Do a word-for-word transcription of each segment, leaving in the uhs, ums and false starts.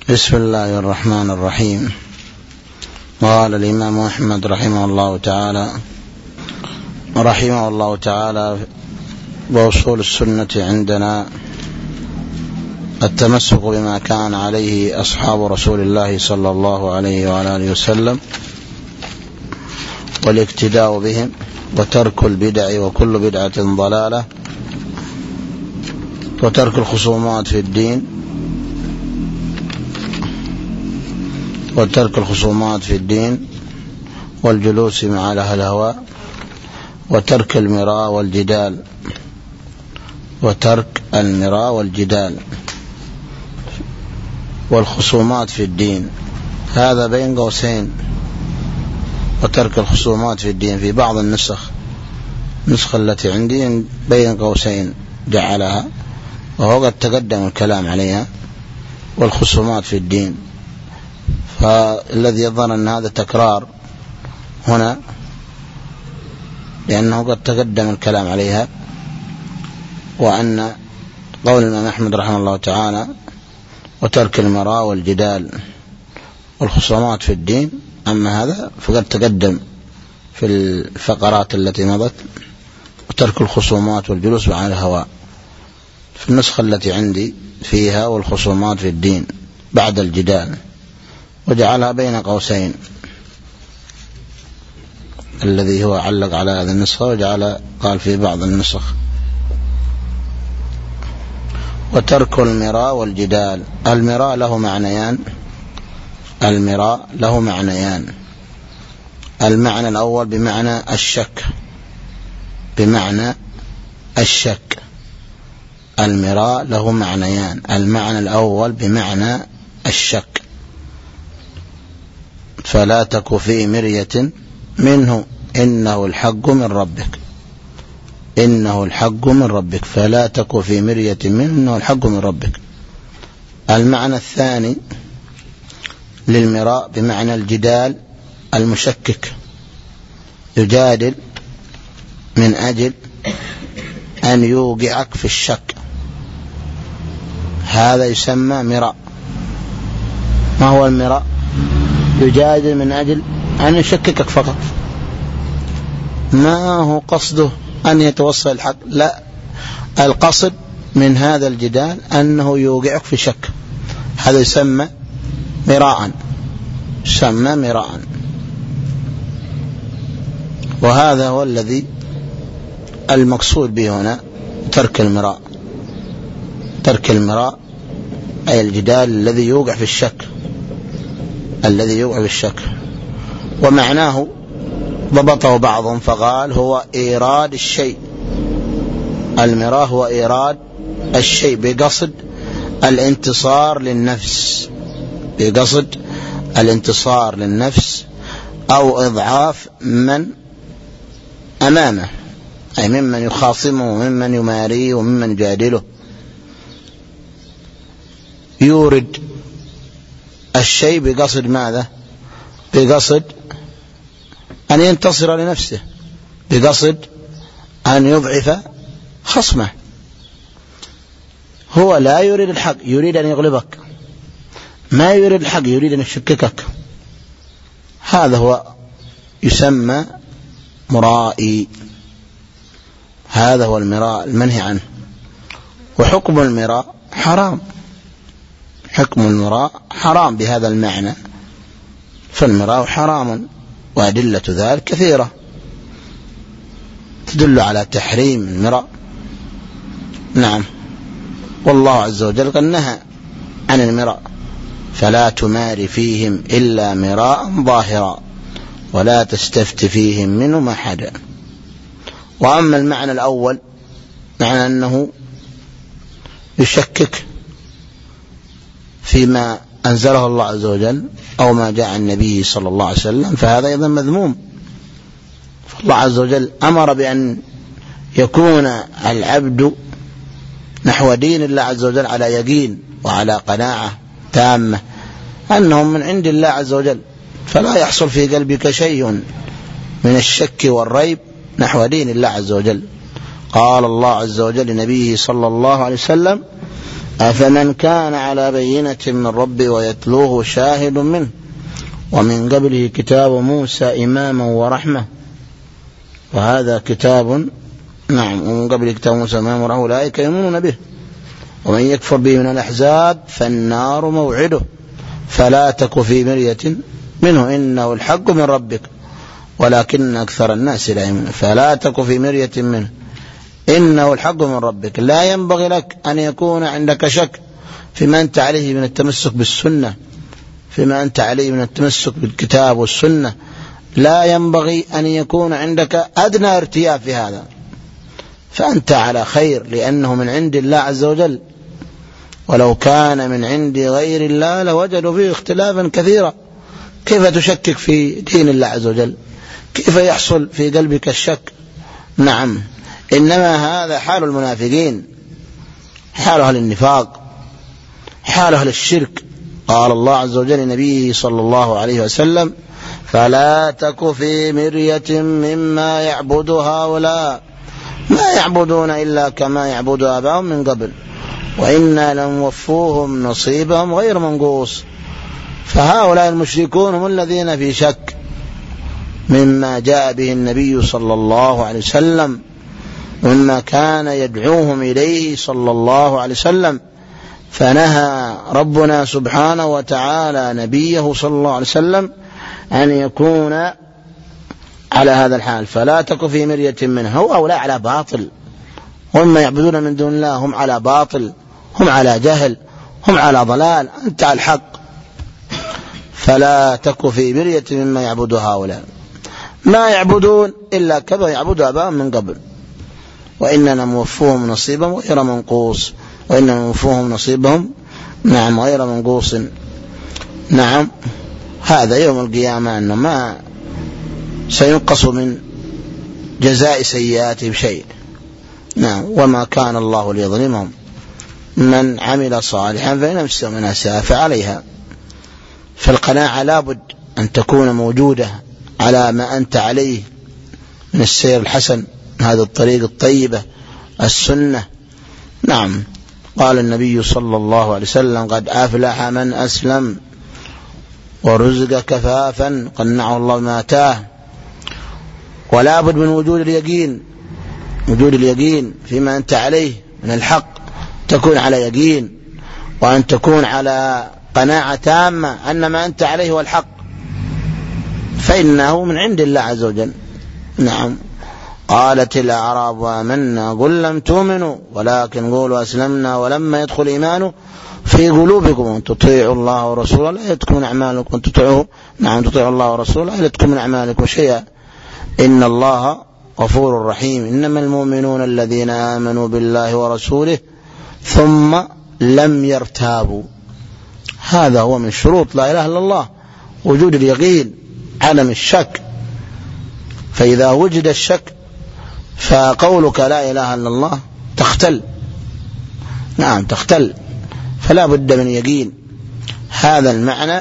بسم الله الرحمن الرحيم. قال الإمام أحمد رحمه الله تعالى رحمه الله تعالى وأصول السنة عندنا التمسك بما كان عليه أصحاب رسول الله صلى الله عليه وعلى آله وسلم والاقتداء بهم وترك البدع وكل بدعة ضلالة وترك الخصومات في الدين وترك الخصومات في الدين والجلوس مع أهل الهوى وترك المراء والجدال وترك المراء والجدال والخصومات في الدين، هذا بين قوسين. وترك الخصومات في الدين في بعض النسخ النسخة التي عندي بين قوسين جعلها، وهو قد تقدم الكلام عليها، والخصومات في الدين، فالذي يظن أن هذا تكرار هنا لأنه قد تقدم الكلام عليها، وأن قول الإمام أحمد رحمه الله تعالى وترك المراء والجدال والخصومات في الدين، أما هذا فقد تقدم في الفقرات التي مضت. وترك الخصومات والجلوس مع الهواء في النسخة التي عندي فيها والخصومات في الدين بعد الجدال، وجعلها بين قوسين الذي هو علق على هذه النسخة، وجعل قال في بعض النسخ وترك المراء والجدال. المراء له معنيان المراء له معنيان المعنى الأول بمعنى الشك بمعنى الشك المراء له معنيان. المعنى الأول بمعنى الشك، فلا تك في مرية منه إنه الحق من ربك إنه الحق من ربك فلا تك في مرية منه إنه الحق من ربك. المعنى الثاني للمراء بمعنى الجدال المشكك، يجادل من أجل أن يوقعك في الشك، هذا يسمى مراء. ما هو المراء؟ يجادل من أجل أن يشككك فقط، ما هو قصده أن يتوصل الحق، لا، القصد من هذا الجدال أنه يوقعك في شك، هذا يسمى مراء يسمى مراء وهذا هو الذي المقصود به هنا ترك المراء. ترك المراء أي الجدال الذي يوقع في الشك الذي يوقع في الشك ومعناه ضبطه بعضهم فقال هو إيراد الشيء. المراء هو إيراد الشيء بقصد الانتصار للنفس بقصد الانتصار للنفس أو إضعاف من أمامه، أي ممن يخاصمه وممن يماريه وممن يجادله. يورد الشيء بقصد ماذا؟ بقصد أن ينتصر لنفسه، بقصد أن يضعف خصمه. هو لا يريد الحق، يريد أن يغلبك، ما يريد الحق، يريد أن يشككك. هذا هو يسمى مرائي، هذا هو المراء المنهي عنه. وحكم المراء حرام، حكم المراء حرام بهذا المعنى، فالمراء حرام، وأدلة ذلك كثيرة تدل على تحريم المراء. نعم، والله عز وجل قد نهى عن المراء، فلا تمار فيهم إلا مراء ظاهرا ولا تستفت فيهم منهم أحدا. وأما المعنى الأول معنى أنه يشكك فيما أنزله الله عز وجل أو ما جاء عن النبي صلى الله عليه وسلم، فهذا أيضا مذموم. فالله عز وجل أمر بأن يكون العبد نحو دين الله عز وجل على يقين وعلى قناعة تامة أنهم من عند الله عز وجل، فلا يحصل في قلبك شيء من الشك والريب نحو دين الله عز وجل. قال الله عز وجل لنبيه صلى الله عليه وسلم أفمن كان على بينة من ربه ويتلوه شاهد منه ومن قبله كتاب موسى إماما ورحمة، وهذا كتاب نعم ومن قبله كتاب موسى إماما ورحمة أولئك يؤمنون به، ومن يكفر به من الأحزاب فالنار موعده فلا تك في مرية منه إنه الحق من ربك ولكن أكثر الناس لا يؤمنون. فلا تك في مرية منه إنه الحق من ربك. لا ينبغي لك أن يكون عندك شك فيما أنت عليه من التمسك بالسنة، فيما أنت عليه من التمسك بالكتاب والسنة، لا ينبغي أن يكون عندك أدنى ارتياب في هذا، فأنت على خير لأنه من عند الله عز وجل، ولو كان من عند غير الله لوجدوا فيه اختلافا كثيرا. كيف تشكك في دين الله عز وجل؟ كيف يحصل في قلبك الشك؟ نعم، إنما هذا حال المنافقين، حال أهل النفاق، حال أهل الشرك. قال الله عز وجل لنبيه صلى الله عليه وسلم: فلا تك في مرية مما يعبد هؤلاء ما يعبدون إلا كما يعبد آباؤهم من قبل وإنا لنوفوهم نصيبهم غير منقوص. فهؤلاء المشركون هم الذين في شك مما جاء به النبي صلى الله عليه وسلم ومما كان يدعوهم إليه صلى الله عليه وسلم. فنهى ربنا سبحانه وتعالى نبيه صلى الله عليه وسلم أن يكون على هذا الحال. فلا تك في مرية منه، هو أولا على باطل، هم يعبدون من دون الله هم على باطل، هم على جهل، هم على ضلال، أنت على الحق. فلا تك في مرية مما يعبد هؤلاء ما يعبدون إلا كما يعبد آباءهم من قبل وإننا موفوهم نصيبهم غير منقوص، وإننا موفوهم نصيبهم نعم غير منقوص. نعم، هذا يوم القيامة أنه ما سينقص من جزاء سيئاتهم شيء. نعم، وما كان الله ليظلمهم، من عمل صالحا فلنفسه من أساء فعليها. فالقناعة لابد أن تكون موجودة على ما أنت عليه من السير الحسن، هذا الطريق الطيبة السنة. نعم، قال النبي صلى الله عليه وسلم: قد أفلح من أسلم ورزق كفافا قنعه الله ما آتاه. ولا بد من وجود اليقين، وجود اليقين فيما أنت عليه من الحق، تكون على يقين وأن تكون على قناعة تامة أن ما أنت عليه هو الحق، فإنه من عند الله عز وجل. نعم، قالت الأعراب آمنا قل لم تؤمنوا ولكن قولوا أسلمنا ولما يدخل إيمانه في قلوبكم وأن تطيعوا الله ورسوله لا يلتكم من أعمالكم تطيعوا نعم تطيعوا الله ورسوله لا يلتكم من أعمالكم شيئا إن الله غفور رحيم. إنما المؤمنون الذين آمنوا بالله ورسوله ثم لم يرتابوا. هذا هو من شروط لا إله إلا الله، وجود اليقين، عدم الشك. فإذا وجد الشك فقولك لا إله إلا الله تختل، نعم تختل. فلا بد من يقين. هذا المعنى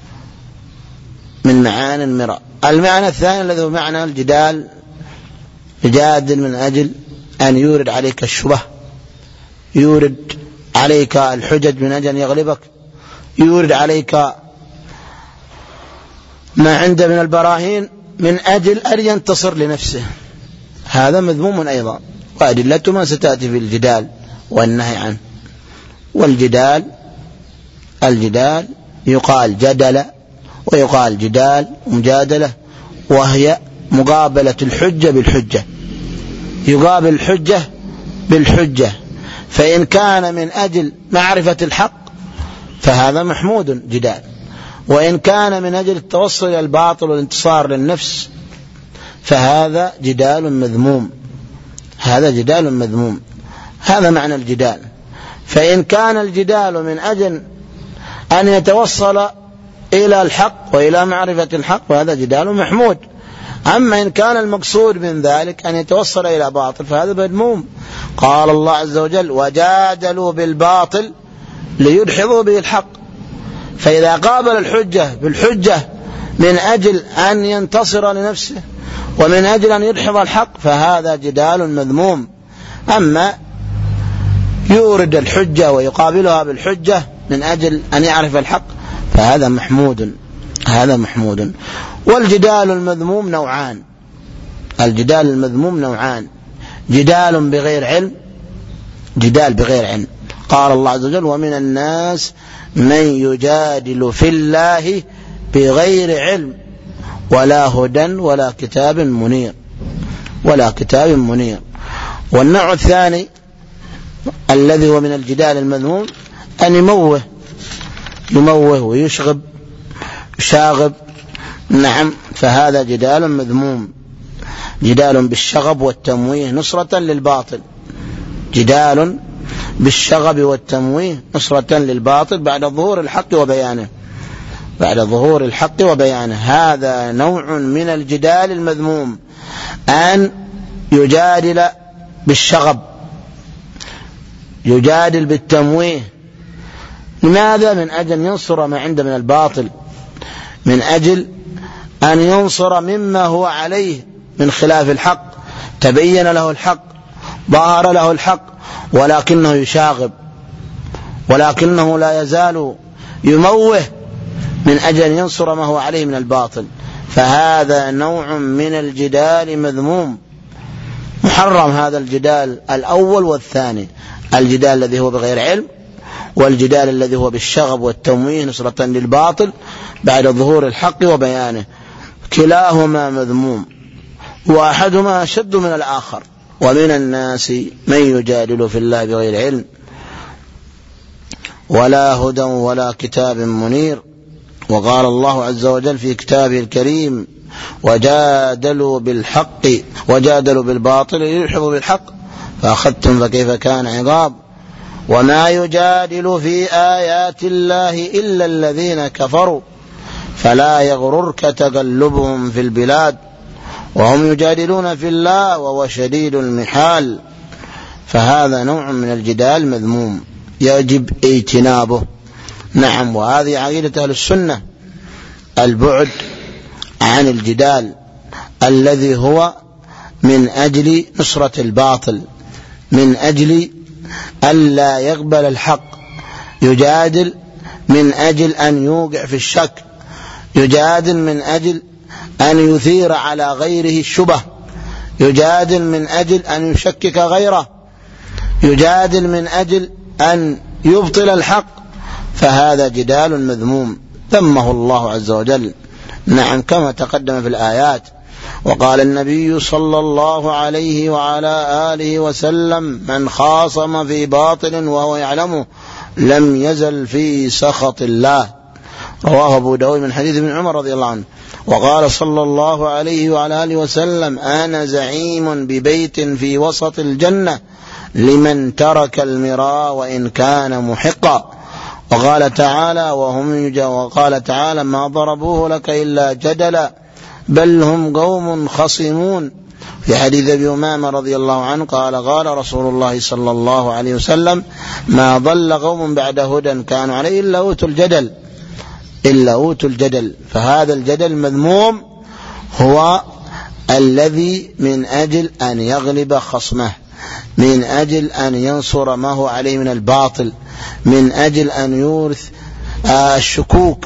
من معاني المراء. المعنى الثاني الذي هو معنى الجدال، يجادل من أجل أن يورد عليك الشبه، يورد عليك الحجج من أجل أن يغلبك، يورد عليك ما عنده من البراهين من أجل أن ينتصر لنفسه. هذا مذموم أيضا، وأدلته ما ستأتي في الجدال والنهي عنه. والجدال الجدال يقال جدل ويقال جدال مجادلة، وهي مقابلة الحجة بالحجة، يقابل الحجة بالحجة. فإن كان من أجل معرفة الحق فهذا محمود جدال، وإن كان من أجل التوصل إلى الباطل والانتصار للنفس فهذا جدال مذموم، هذا جدال مذموم. هذا معنى الجدال. فإن كان الجدال من أجل أن يتوصل إلى الحق وإلى معرفة الحق فهذا جدال محمود. أما إن كان المقصود من ذلك أن يتوصل إلى باطل فهذا مذموم. قال الله عز وجل: وجادلوا بالباطل ليدحضوا به الحق. فإذا قابل الحجة بالحجة من أجل أن ينتصر لنفسه ومن أجل أن يدحض الحق فهذا جدال مذموم. أما يورد الحجة ويقابلها بالحجة من أجل أن يعرف الحق، فهذا محمود، هذا محمود. والجدال المذموم نوعان، الجدال المذموم نوعان: جدال بغير علم، جدال بغير علم. قال الله عز وجل: ومن الناس من يجادل في الله بغير علم ولا هدى ولا كتاب منير، ولا كتاب منير. والنوع الثاني الذي هو من الجدال المذموم أن يموه يموه ويشغب شاغب، نعم، فهذا جدال مذموم، جدال بالشغب والتمويه نصرة للباطل، جدال بالشغب والتمويه نصرة للباطل بعد ظهور الحق وبيانه، بعد ظهور الحق وبيانه. هذا نوع من الجدال المذموم، أن يجادل بالشغب، يجادل بالتمويه. لماذا؟ من أجل أن ينصر ما عنده من الباطل، من أجل أن ينصر مما هو عليه من خلاف الحق. تبين له الحق، ظهر له الحق، ولكنه يشاغب، ولكنه لا يزال يموه من أجل أن ينصر ما هو عليه من الباطل. فهذا نوع من الجدال مذموم، محرم هذا الجدال الأول والثاني، الجدال الذي هو بغير علم، والجدال الذي هو بالشغب والتمويه نصرة للباطل بعد ظهور الحق وبيانه. كلاهما مذموم، وأحدهما أشد من الآخر. ومن الناس من يجادل في الله بغير علم ولا هدى ولا كتاب منير. وقال الله عز وجل في كتابه الكريم: وجادلوا بالحق وجادلوا بالباطل ليدحضوا بالحق فأخذتم فكيف كان عقاب. وما يجادل في آيات الله إلا الذين كفروا فلا يغررك تقلبهم في البلاد وهم يجادلون في الله وهو شديد المحال. فهذا نوع من الجدال مذموم يجب اجتنابه. نعم، وهذه عقيدة أهل السنة، البعد عن الجدال الذي هو من أجل نصرة الباطل، من أجل ألا يقبل الحق، يجادل من أجل أن يوقع في الشك، يجادل من أجل أن يثير على غيره الشبه، يجادل من أجل أن يشكك غيره، يجادل من أجل أن يبطل الحق. فهذا جدال مذموم ذمه الله عز وجل. نعم، كما تقدم في الآيات. وقال النبي صلى الله عليه وعلى آله وسلم: من خاصم في باطل وهو يعلمه لم يزل في سخط الله. رواه أبو داود من حديث ابن عمر رضي الله عنه. وقال صلى الله عليه وعلى آله وسلم: أنا زعيم ببيت في وسط الجنة لمن ترك المراء وإن كان محقا. وقال تعالى: وهم يجا وقال تعالى: ما ضربوه لك إلا جدلا بل هم قوم خصمون. في حديث أبي أمامة رضي الله عنه قال: قال رسول الله صلى الله عليه وسلم: ما ضل قوم بعد هدى كانوا عليه إلا أوتوا الجدل إلا أوتوا الجدل. فهذا الجدل المذموم هو الذي من أجل أن يغلب خصمه، من أجل أن ينصر ما هو عليه من الباطل، من أجل أن يورث الشكوك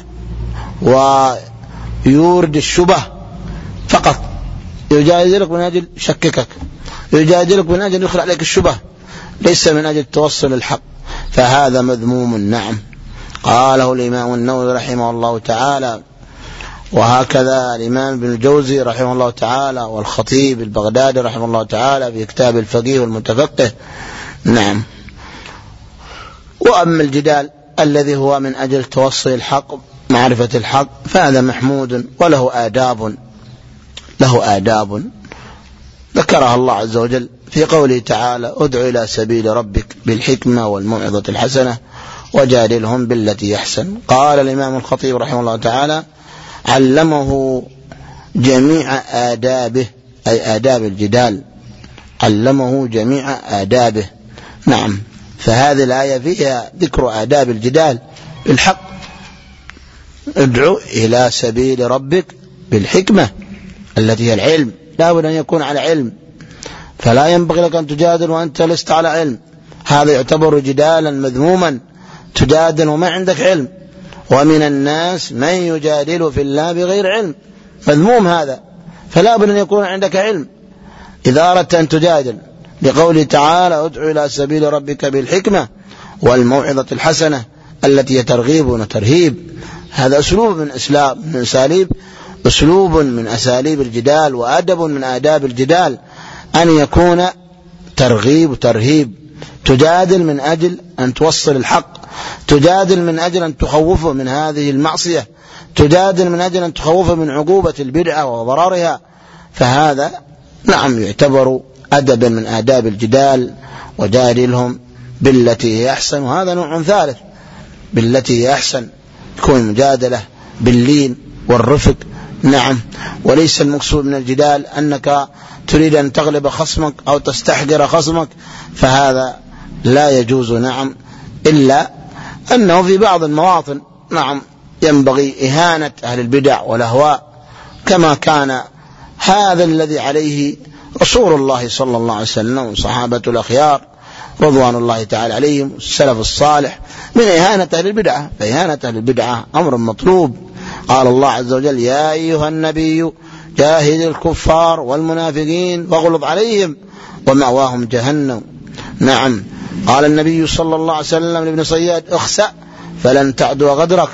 ويورد الشبه فقط. يجادلك من أجل شككك، يجادلك من أجل يخلق عليك الشبه، ليس من أجل توصل الحق. فهذا مذموم. نعم، قاله الإمام النووي رحمه الله تعالى، وهكذا الإمام ابن الجوزي رحمه الله تعالى، والخطيب البغدادي رحمه الله تعالى في كتاب الفقيه والمتفقه. نعم. وأما الجدال الذي هو من أجل توصي الحق، معرفة الحق، فهذا محمود وله آداب، له آداب ذكرها الله عز وجل في قوله تعالى: ادع إلى سبيل ربك بالحكمة والموعظة الحسنة وجادلهم بالتي يحسن. قال الإمام الخطيب رحمه الله تعالى: علمه جميع آدابه، أي آداب الجدال، علمه جميع آدابه. نعم، فهذه الآية فيها ذكر آداب الجدال بالحق. ادعو إلى سبيل ربك بالحكمة التي هي العلم، لا بد أن يكون على علم، فلا ينبغي لك أن تجادل وأنت لست على علم. هذا يعتبر جدالا مذموما، تجادل وما عندك علم. ومن الناس من يجادل في الله بغير علم، مذموم هذا، فلا بد أن يكون عندك علم إذا أردت أن تجادل، لقوله تعالى ادع إلى سبيل ربك بالحكمة والموعظة الحسنة التي ترغيب وترهيب. هذا أسلوب من أسلوب من أساليب أسلوب من أساليب الجدال، وأدب من آداب الجدال أن يكون ترغيب وترهيب. تجادل من أجل أن توصل الحق، تجادل من أجل أن تخوفه من هذه المعصية، تجادل من أجل أن تخوفه من عقوبة البدعة وضررها. فهذا نعم يعتبر أدبا من آداب الجدال. وجادلهم بالتي هي أحسن، وهذا نوع ثالث بالتي هي أحسن، تكون مجادلة باللين والرفق. نعم، وليس المقصود من الجدال أنك تريد أن تغلب خصمك أو تستحقر خصمك، فهذا لا يجوز. نعم، إلا أنه في بعض المواطن نعم ينبغي إهانة أهل البدع والأهواء، كما كان هذا الذي عليه رسول الله صلى الله عليه وسلم وصحابة الأخيار رضوان الله تعالى عليهم السلف الصالح من إهانة أهل البدعة. فإهانة أهل البدعة أمر مطلوب. قال الله عز وجل يا أيها النبي جاهد الكفار والمنافقين واغلظ عليهم ومأواهم جهنم. نعم، قال النبي صلى الله عليه وسلم لابن صياد اخسأ فلن تعدو غدرك.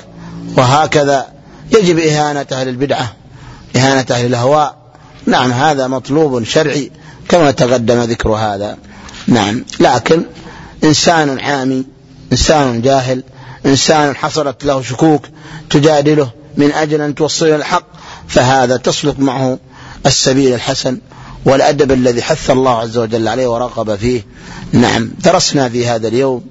وهكذا يجب إهانة أهل البدعة، إهانة أهل الهواء. نعم، هذا مطلوب شرعي كما تقدم ذكر هذا. نعم، لكن إنسان عامي، إنسان جاهل، إنسان حصلت له شكوك تجادله من أجل أن توصل الحق، فهذا تسلك معه السبيل الحسن والأدب الذي حث الله عز وجل عليه ورغب فيه. نعم، درسنا في هذا اليوم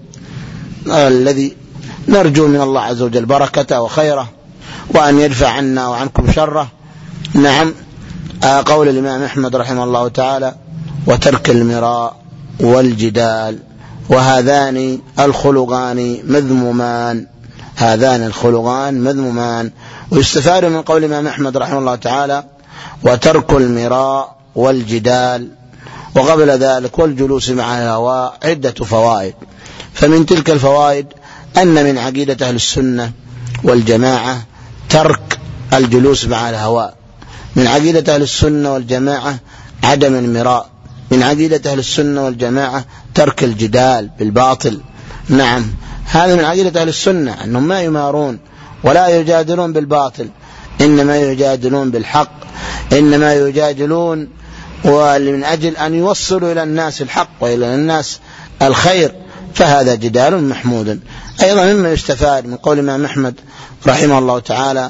الذي نرجو من الله عز وجل بركته وخيره وأن يدفع عنا وعنكم شره. نعم، قول الإمام أحمد رحمه الله تعالى وترك المراء والجدال، وهذان الخلقان مذمومان، هذان الخلقان مذمومان. ويستفاد من قول الإمام أحمد رحمه الله تعالى وترك المراء والجدال، وقبل ذلك والجلوس مع الهواء عدة فوائد. فمن تلك الفوائد أن من عقيدة أهل السنة والجماعة ترك الجلوس مع الهواء، من عقيدة أهل السنة والجماعة عدم المراء، من عقيدة أهل السنة والجماعة ترك الجدال بالباطل. نعم، هذا من عقيدة أهل السنة أنهم ما يمارون ولا يجادلون بالباطل، إنما يجادلون بالحق، إنما يجادلون ومن أجل أن يوصلوا إلى الناس الحق وإلى الناس الخير، فهذا جدال محمود. أيضا مما يستفاد من قول الإمام أحمد رحمه الله تعالى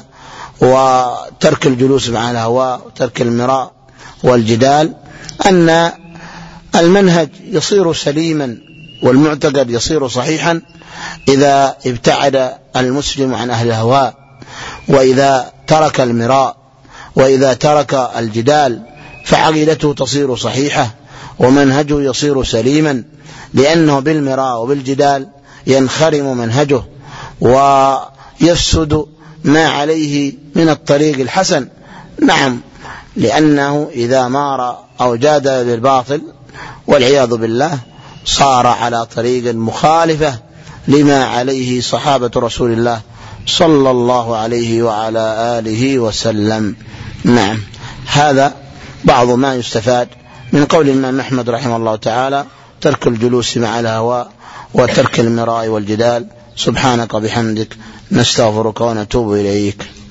وترك الجلوس مع الهواء وترك المراء والجدال أن المنهج يصير سليما والمعتقد يصير صحيحا إذا ابتعد المسلم عن أهل الهواء، وإذا ترك المراء، وإذا ترك الجدال، فعقيدته تصير صحيحة ومنهجه يصير سليما، لأنه بالمراء وبالجدال ينخرم منهجه ويفسد ما عليه من الطريق الحسن. نعم، لأنه إذا مار أو جادل بالباطل والعياذ بالله صار على طريق مخالفة لما عليه صحابة رسول الله صلى الله عليه وعلى آله وسلم. نعم، هذا بعض ما يستفاد من قول الإمام أحمد رحمه الله تعالى ترك الجلوس مع الهواء وترك المراء والجدال. سبحانك وبحمدك نستغفرك ونتوب إليك.